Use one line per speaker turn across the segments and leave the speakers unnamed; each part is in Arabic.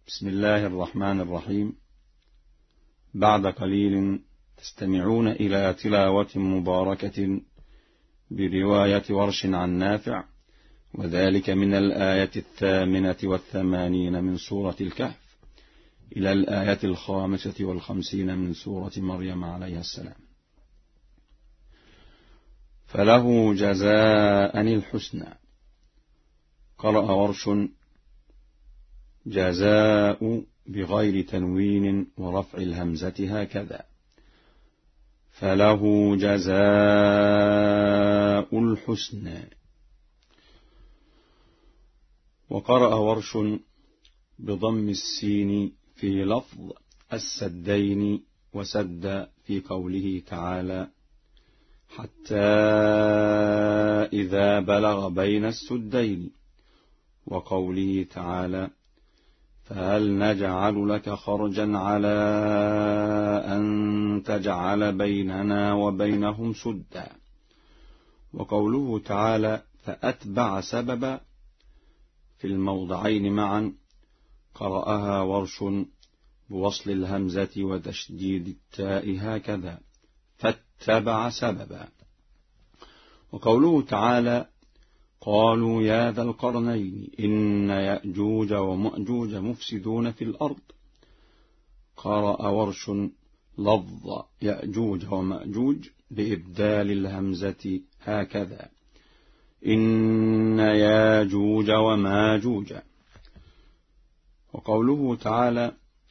بسم الله الرحمن الرحيم. بعد قليل تستمعون إلى تلاوة مباركة برواية ورش عن نافع، وذلك من الآية 88 من سورة الكهف إلى الآية 55 من سورة مريم عليها السلام. فله جزاء الحسنى. قرأ ورش جزاء بغير تنوين ورفع الهمزة هكذا: فله جزاء الحسنى. وقرأ ورش بضم السين في لفظ السدين وسد في قوله تعالى: حتى إذا بلغ بين السدين، وقوله تعالى: فهل نجعل لك خرجا على أن تجعل بيننا وبينهم سدا، وقوله تعالى: فأتبع سببا. في الموضعين معا قرأها ورش بوصل الهمزة وتشديد التاء هكذا: فاتبع سببا. وقوله تعالى: قالوا يا ذا القرنين إن يأجوج ومأجوج مفسدون في الأرض. قرأ ورش لفظ يأجوج ومأجوج بإبدال الهمزة هكذا: إن ياجوج وماجوج. وقوله تعالى: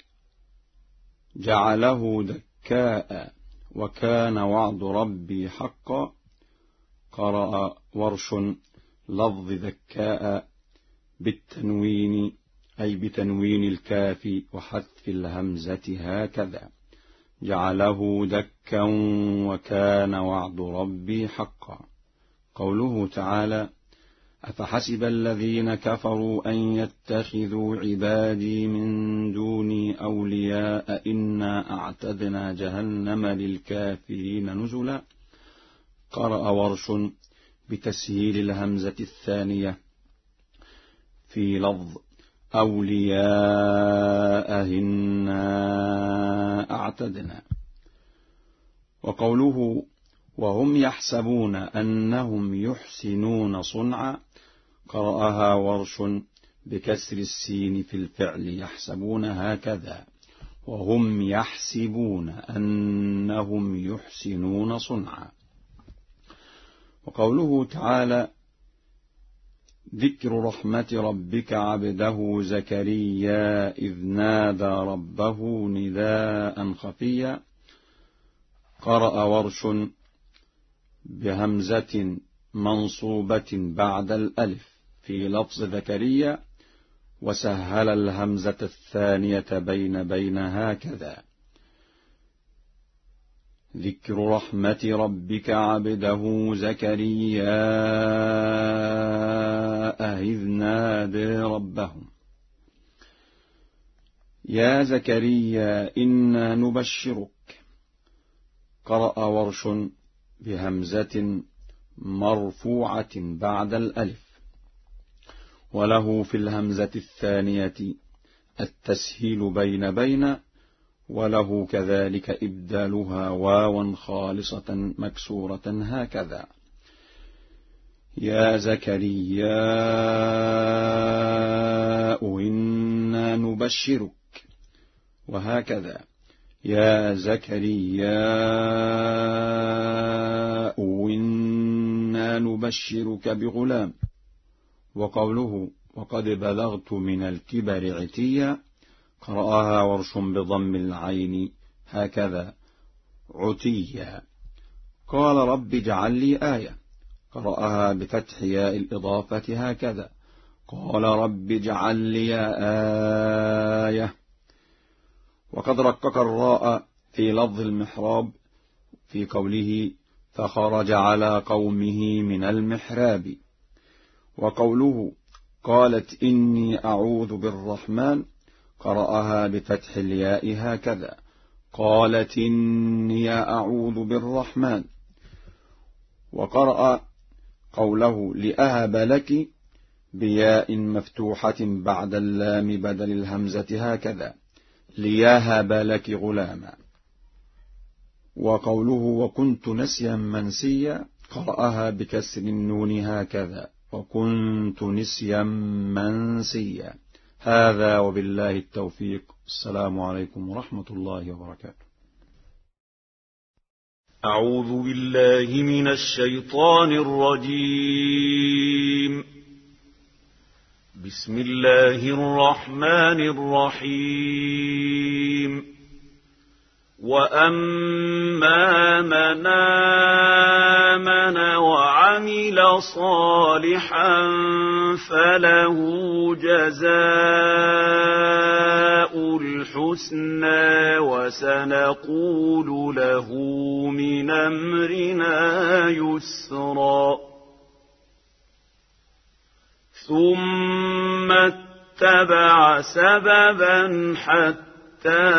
جعله دكاء وكان وعد ربي حقا. قرأ ورش لفظ ذكاء بالتنوين أي بتنوين الكاف وحذف الهمزة هكذا: جعله دكا وكان وعد ربي حقا. قوله تعالى: أفحسب الذين كفروا أن يتخذوا عبادي من دوني أولياء إنا أعتدنا جهنم للكافرين نزلا. قرأ ورش بتسهيل الهمزة الثانية في لفظ أولياء إنا أعتدنا. وقوله: وهم يحسبون أنهم يحسنون صنعا. قرأها ورش بكسر السين في الفعل يحسبون هكذا: وهم يحسبون أنهم يحسنون صنعا. وقوله تعالى: ذكر رحمة ربك عبده زكريا إذ نادى ربه نداء خفيا. قرأ ورش بهمزة منصوبة بعد الألف في لفظ زكريا، وسهل الهمزة الثانية بين هكذا: ذكر رحمة ربك عبده زكريا إذ نادى ربه. يا زكريا إنا نبشرك. قرأ ورش بهمزة مرفوعة بعد الألف، وله في الهمزة الثانية التسهيل بين، وله كذلك إبدالها واوا خالصة مكسورة هكذا: يا زكريا إنا نبشرك، وهكذا: يا زكريا إنا نبشرك بغلام. وقوله: وقد بلغت من الكبر عتيا. قرأها ورش بضم العين هكذا: عتيا. قال رب اجعل لي آية. قرأها بفتح ياء الإضافة هكذا: قال رب اجعل لي آية. وقد رقق الراء في لفظ المحراب في قوله: فخرج على قومه من المحراب. وقوله: قالت إني أعوذ بالرحمن. قرأها بفتح الياء هكذا: قالت إني أعوذ بالرحمن. وقرأ قوله: لأهب لك بياء مفتوحة بعد اللام بدل الهمزة هكذا ليهب لك غلاما. وقوله وكنت نسيا منسيا قرأها بكسر النون هكذا وكنت نسيا منسيا. هذا وبالله التوفيق. السلام عليكم ورحمة الله وبركاته.
أعوذ بالله من الشيطان الرجيم. بسم الله الرحمن الرحيم. وأما من آمن وعمل صالحا فله جزاء الحسنى وسنقول له من أمرنا يسرا. ثم اتبع سببا حتى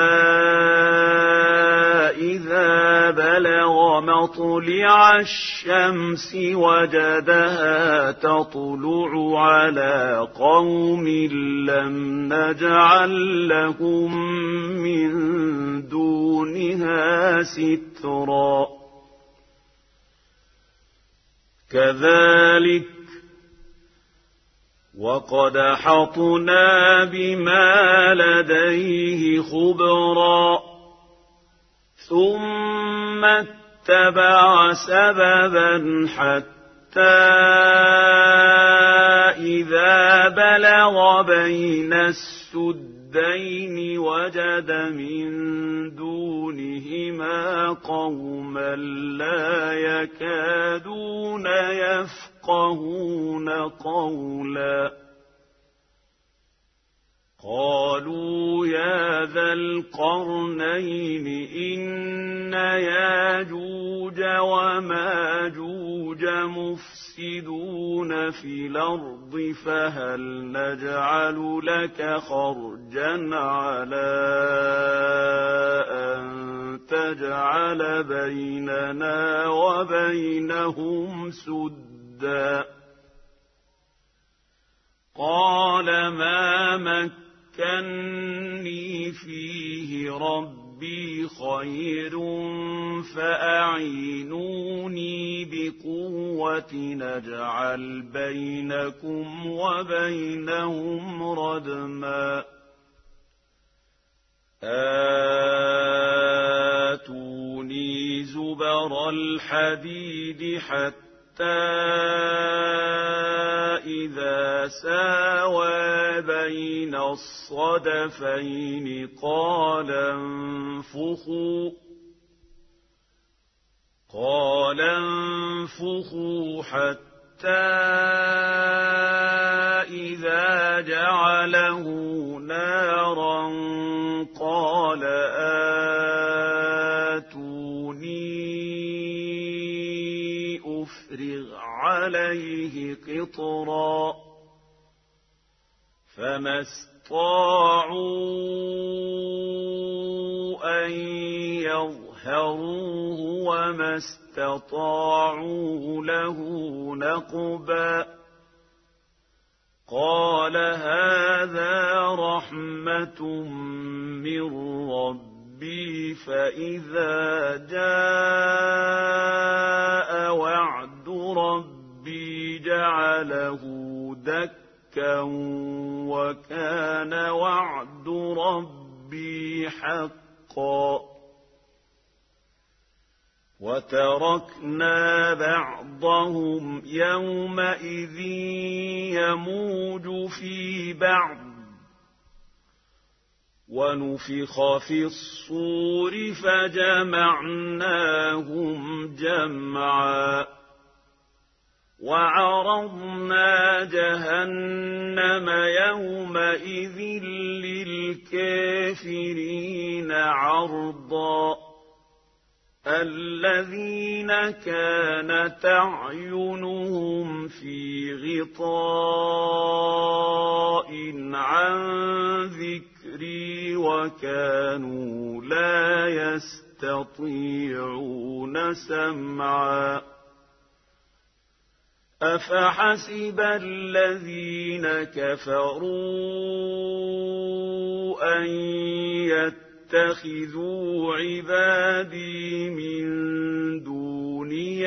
إذا بلغ مطلع الشمس وجدها تطلع على قوم لم نجعل لهم من دونها سترا. كذلك وقد أحطنا بما لديه خبرا. ثم اتبع سببا حتى إذا بلغ بين السدين وجد من دونهما قوما لا يكادون يفقهون قولا. قالوا يا ذا القرنين إن ياجوج وماجوج مفسدون في الأرض فهل نجعل لك خرجا على أن تجعل بيننا وبينهم سدا. قال ما مكني فيه ربي خير فأعينوني بقوة نجعل بينكم وبينهم ردما. آتوني زبر الحديد حتى إذا ساوى بين الصدفين قال انفخوا حتى إذا جعله نارا قال آتوني أفرغ عليه قطرا. فما استطاعوا أن يظهروه وما استطاعوا له نقبا. قال هذا رحمة من ربي فإذا جاء وعد ربي جعله دكا وكان وعد ربي حقا. وتركنا بعضهم يومئذ يموج في بعض ونفخ في الصور فجمعناهم جمعا. وعرضنا جهنم يومئذ للكافرين عرضا. الذين كانت أعينهم في غطاء عن ذكري وكانوا لا يستطيعون سمعا. أفحسب الذين كفروا أن يتخذوا عبادي من دوني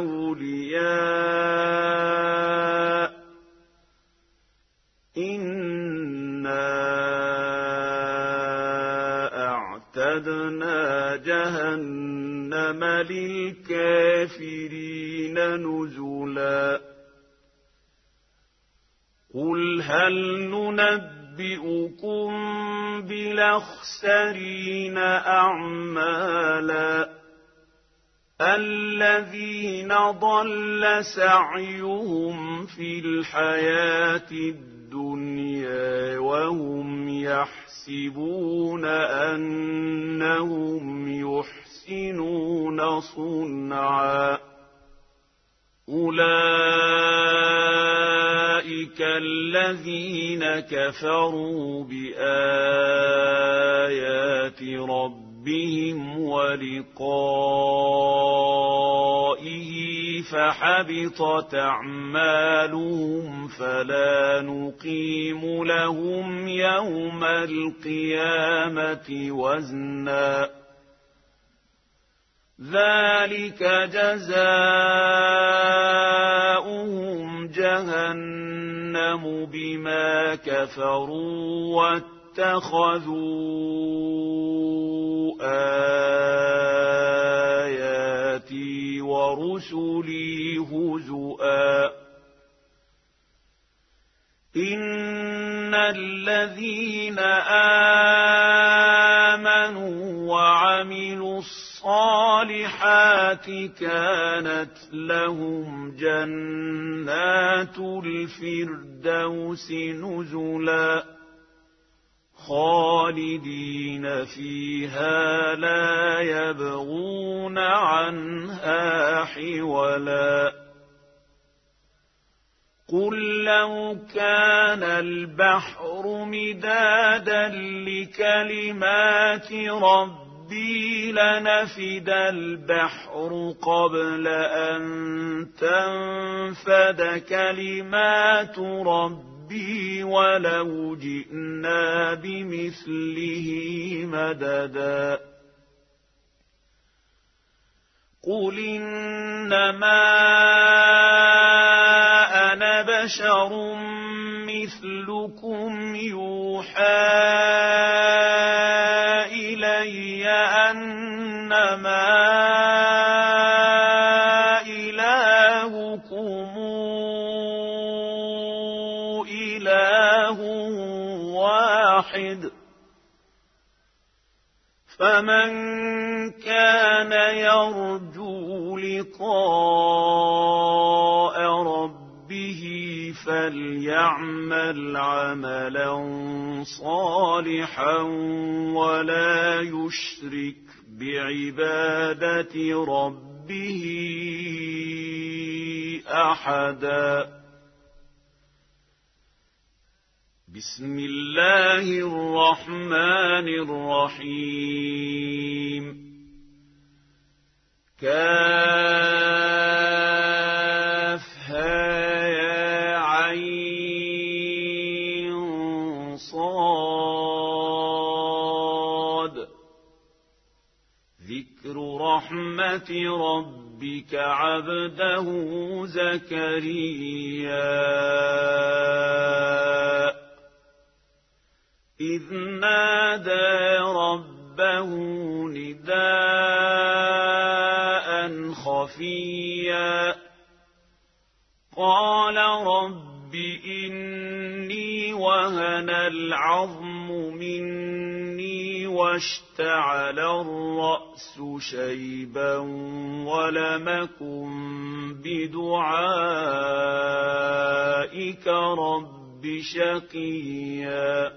أولياء إنا أعتدنا جهنم للكافرين نزلا قل هل ننبئكم بالأخسرين أعمالا الذين ضل سعيهم في الحياة الدنيا وهم يحسبون أنهم يحسنون صنعا أولئك الذين كفروا بآيات ربهم ولقائه فحبطت أعمالهم فلا نقيم لهم يوم القيامة وزنا ذلك جزاؤهم جهنم بما كفروا واتخذوا آياتي ورسلي هزؤا إن الذين آمنوا وعملوا الصالحات كانت لهم جنات الفردوس نزلا خالدين فيها لا يبغون عنها حولا قل لو كان البحر مدادا لكلمات ربي لنفد البحر قبل أن تنفد كلمات ربي ولو جئنا بمثله مددا قل إنما أنا بشر مثلكم يوحى إلي أنما إلهكم إله واحد فمن كان يرجو لقاء ربه فليعمل عملا صالحا ولا يشرك بعبادة ربه أحدا بسم الله الرحمن الرحيم كافها يا عين صاد ذكر رحمة ربك عبده زكريا إذ نادى ربه نداء خفيا قال رب إني وهن العظم مني واشتعل الرأس شيبا ولم أكن بدعائك رب شقيا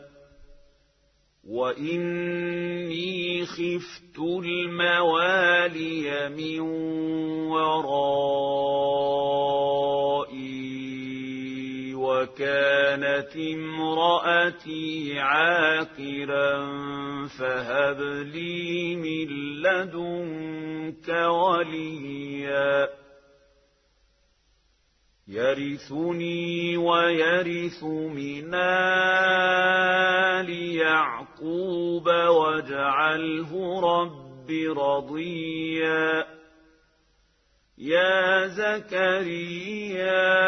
وإني خفت الموالي من ورائي وكانت امرأتي عاقرا فهب لي من لدنك وليا يرثني ويرث من آل يعقوب واجعله رب رضيا يا زكريا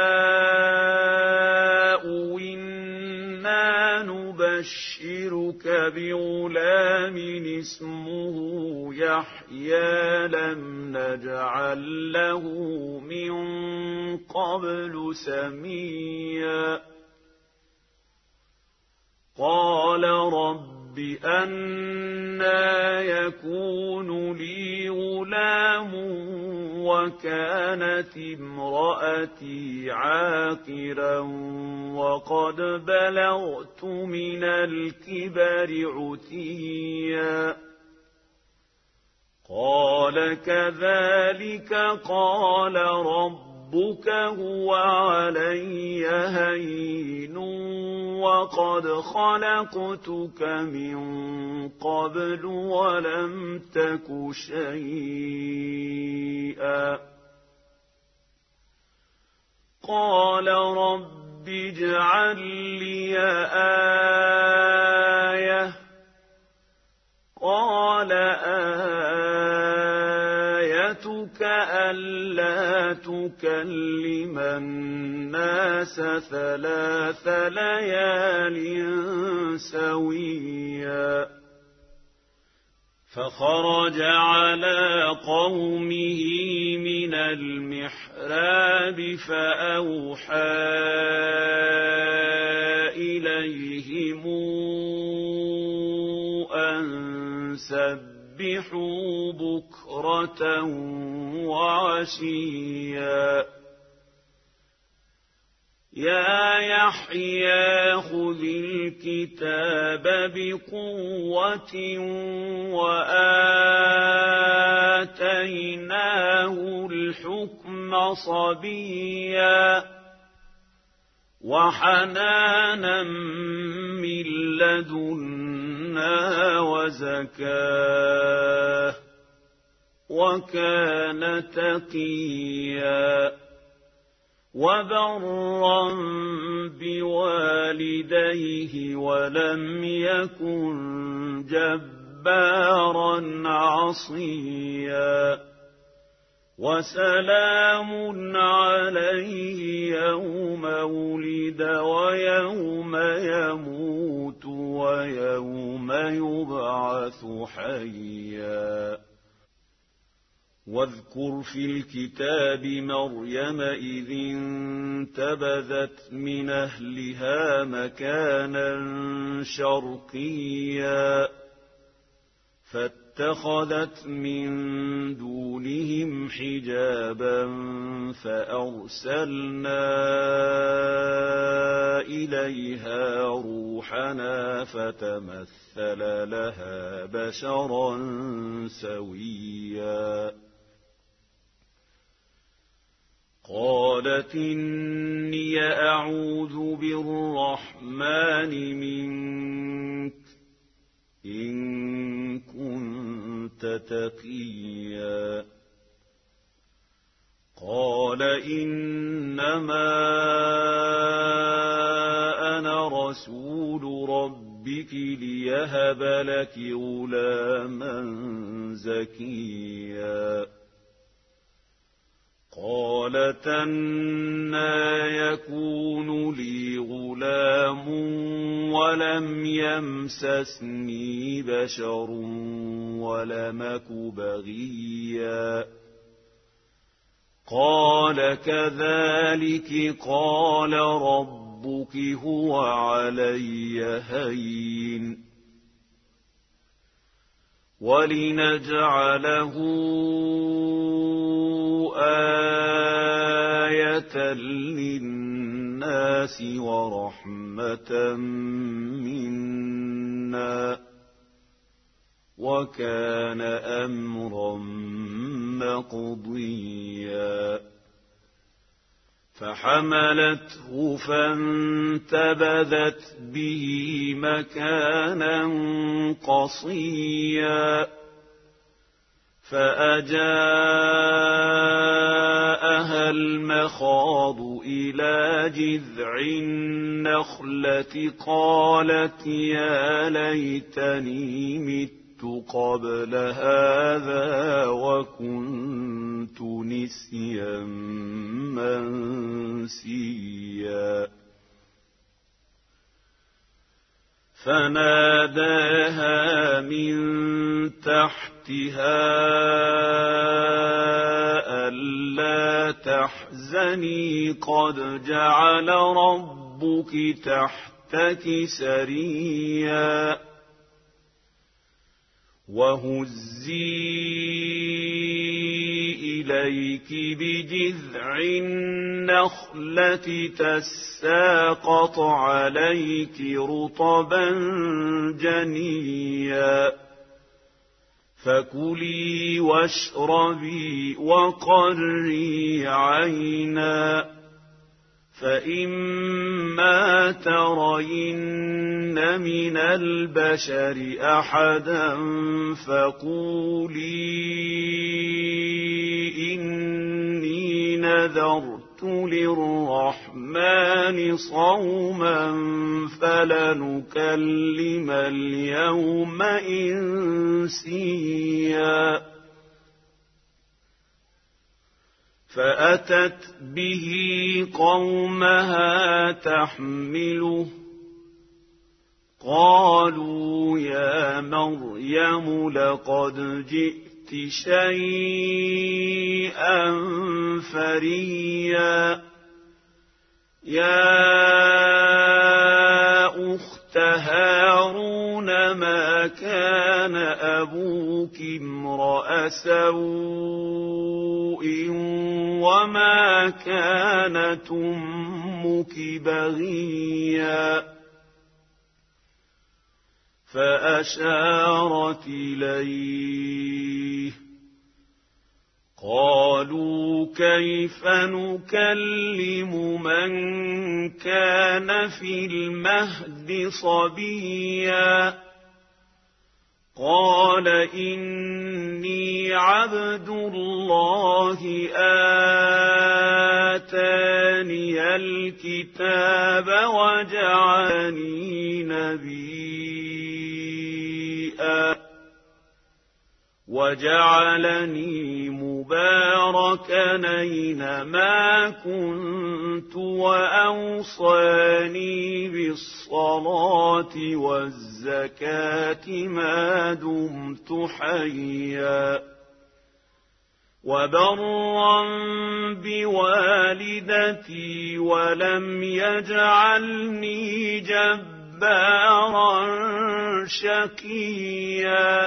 إنا نبشرك بغلام اسمه يحيى لم نجعل له من قبل سميا قال رب أنى يكون لي غلام وكانت امرأتي عاقرا وقد بلغت من الكبر عتيا قال كذلك قال ربك هو علي هين وقد خلقتك من قبل ولم تك شيئا قال رب اجعل لي آية قال آيتك ألا تكلم الناس 3 ليال سويا فخرج على قومه من المحراب فأوحى إليهم أن سبحوا بكرة وعشيا يا يحيى خذ الكتاب بقوة وآتيناه الحكم صبيا وحنانا من لدنا وزكاه وكان تقيا وبرا بوالديه ولم يكن جبارا عصيا وسلام عليه يوم ولد ويوم يموت ويوم يبعث حيا واذكر في الكتاب مريم إذ انتبذت من أهلها مكانا شرقيا فاتخذت من دونهم حجابا فأرسلنا إليها روحنا فتمثل لها بشرا سويا قالت إني أعوذ بالرحمن منك إن كنت تقيا قال إنما أنا رسول ربك ليهب لك غلاما زكيا قالت أنى يكون لي غلام ولم يمسسني بشر ولم أك بغيا قال كذلك قال ربك هو علي هين ولنجعله آية للناس ورحمة منا وكان أمرا مقضيا فحملته فانتبذت به مكانا قصيا فأجاءها المخاض إلى جذع النخلة قالت يا ليتني مت قبل هذا وكنت نسيا منسيا فناداها من تحتها ألا تحزني قد جعل ربك تحتك سريا وهزي إليك بجذع النخلة تساقط عليك رطبا جنيا فكلي واشربي وقري عينا فإما ترين من البشر أحدا فقولي إني نذرت للرحمن صوما فلنكلم اليوم إنسيا فأتت به قومها تحمله قالوا يا مريم لقد جئت شيئا فريا يا أخت هارون ما كان أبوك امرأ سوء وما كانت أمك بغيا فأشارت إليه قالوا كيف نكلم من كان في المهد صبيا قال إني عبد الله آتاني الكتاب وجعلني نبيا وجعلني مباركا أينما كنت وأوصاني بالصلاة والزكاة ما دمت حيا وبرا بوالدتي ولم يجعلني جبارا شقيا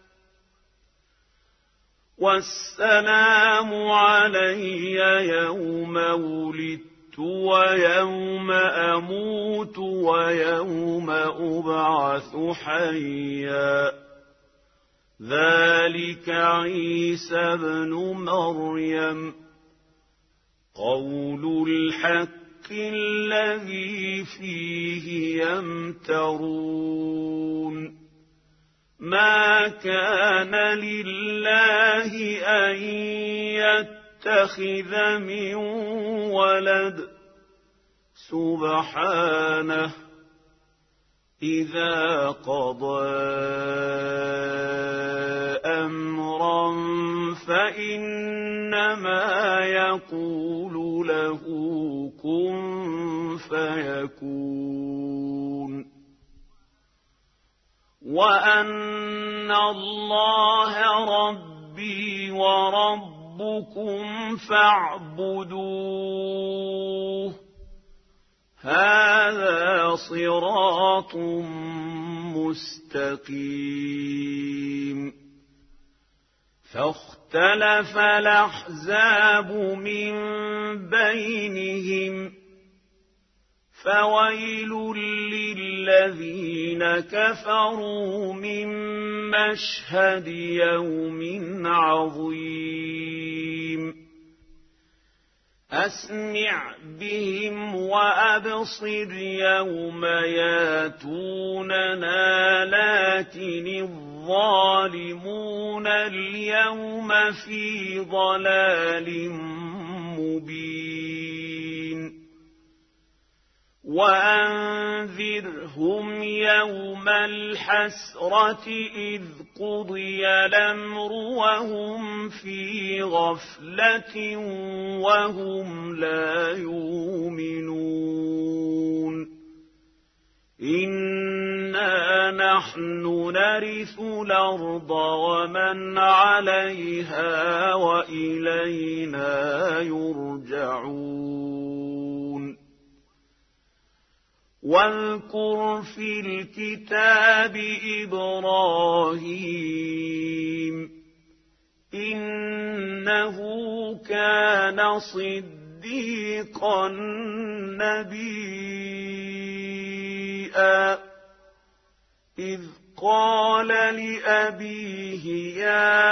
والسلام علي يوم ولدت ويوم أموت ويوم أبعث حيا ذلك عيسى ابن مريم قول الحق الذي فيه يمترون ما كان لله أن يتخذ من ولد سبحانه إذا قضى أمرا فإنما يقول له كن فيكون وأن الله ربي وربكم فاعبدوه هذا صراط مستقيم فاختلف الأحزاب من بينهم فويل للذين كفروا من مشهد يوم عظيم أسمع بهم وأبصر يوم ياتوننا لكن الظالمون اليوم في ضلال مبين وأنذرهم يوم الحسرة إذ قضي الأمر وهم في غفلة وهم لا يؤمنون إنا نحن نرث الأرض ومن عليها وإلينا يرجعون واذكر في الكتاب إبراهيم إنه كان صديقا نبيا إذ قال لأبيه يا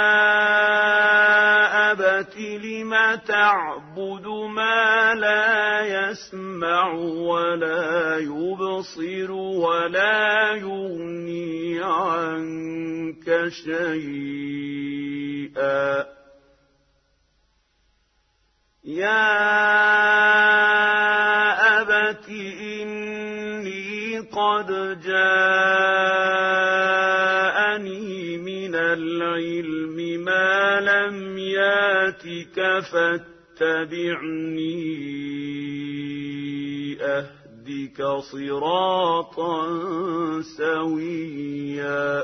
أبت لم تعبد ما لا يسمع ولا يبصر ولا يغني عنك شيئا يا أبت إني قد جاءني من العلم ما لم ياتك فاتبعني أهدك صراطا سويا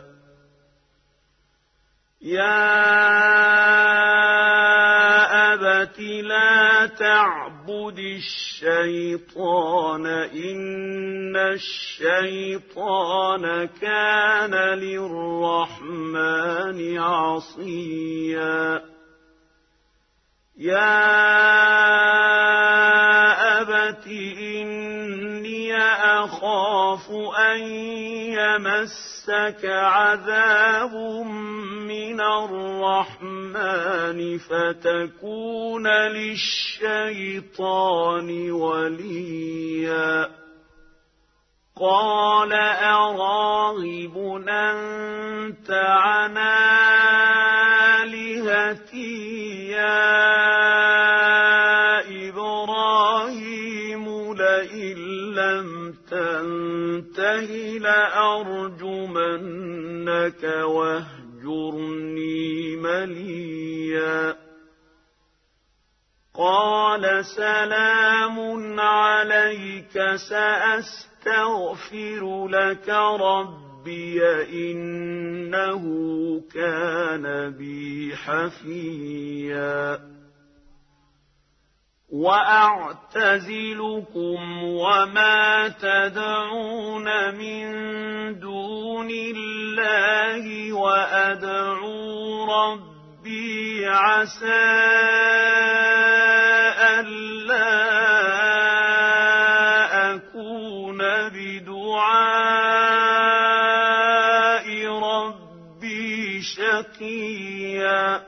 يا أبت لا تعبد الشيطان إن الشيطان كان للرحمن عصيا يا أبت إني أخاف أن يمسك عذاب من الرحمن فتكون للشيطان وليا قال أراغب أنت عن آلهتي يا إبراهيم لئن لم تنته لأرجمنك واهجرني مليا قال سلام عليك سأستغفر لك ربي إنه كان بي حفيا وأعتزلكم وما تدعون من دون الله وأدعو ربي عسى ألا أكون بدعاء ربي شقيا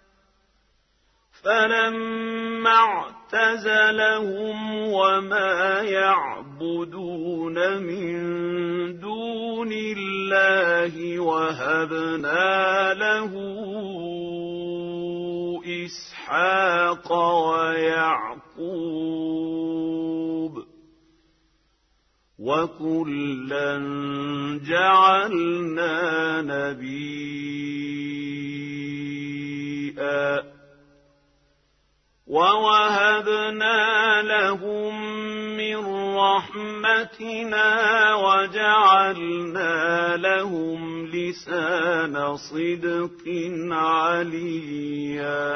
فلما اعتزلهم وما يعبدون من دون الله وهبنا له إسحاق ويعقوب وكلا جعلنا نبيا ووهبنا لهم من رحمتنا وجعلنا لهم لسان صدق عليا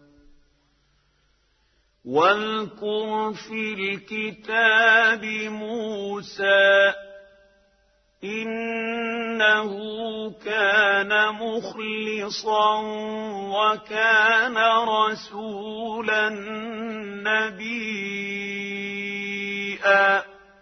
واذكر في الكتاب موسى إنه كان مخلصا وكان رسولا نبيا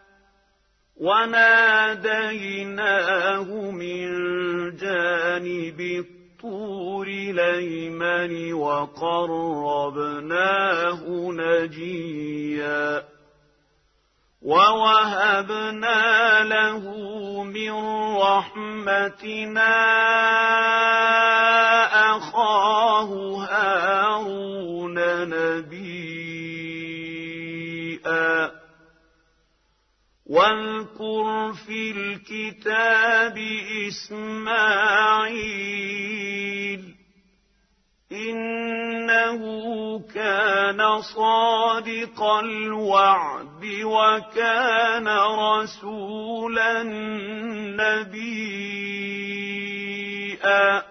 وناديناه من جانب الطور الأيمن وقربناه نجيا ووهبنا له من رحمتنا أخاه هارون نبيا واذكر في الكتاب إسماعيل إنه كان صادق الوعد وكان رسولا نبيا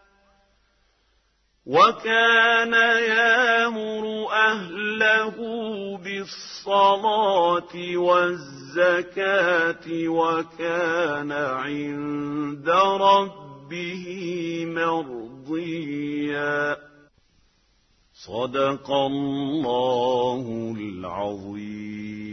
وكان يأمر أهله بالصلاة والزكاة وكان عند ربه مرضيا. صدق الله العظيم.